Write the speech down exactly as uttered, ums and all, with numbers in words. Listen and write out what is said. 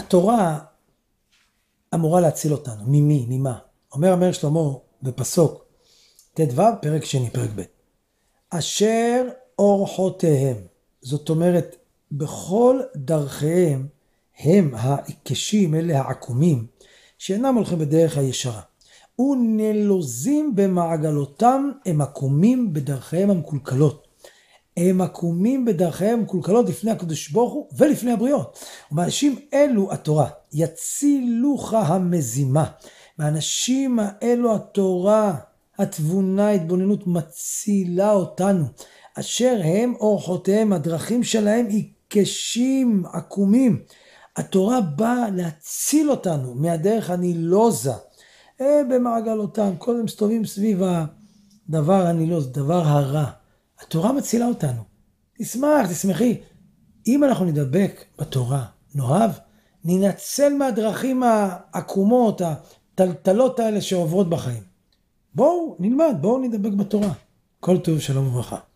התורה אמורה להציל אותנו. ממי? ממה? אומר המלך שלמה בפסוק ט"ו, פרק שני, פרק ב'. אשר אורחותיהם, זאת אומרת, בכל דרכיהם, הם העיקשים, אלה העקומים, שאינם הולכים בדרך הישרה. ונלוזים במעגלותם, הם עקומים בדרכיהם המקולקלות. הם עקומים בדרכיהם המקולקלות לפני הקדוש ברוך הוא ולפני הבריות. ומאנשים אלו התורה, יצילוך המזימה. מהאנשים האלו התורה, התבונה, התבוננות מצילה אותנו. אשר הם אורחותיהם, הדרכים שלהם עיקשים, עקומים. התורה באה להציל אותנו מהדרך הנילוזה. במעגלותם, קודם מסתובבים סביב הדבר הנילוז, דבר הרע. התורה מצילה אותנו. תשמח, תשמחי. אם אנחנו נדבק בתורה, נאהב, ננצל מהדרכים העקומות, הטלטלות האלה שעוברות בחיים. בואו נלמד, בואו נדבק בתורה. כל טוב, שלום וברכה.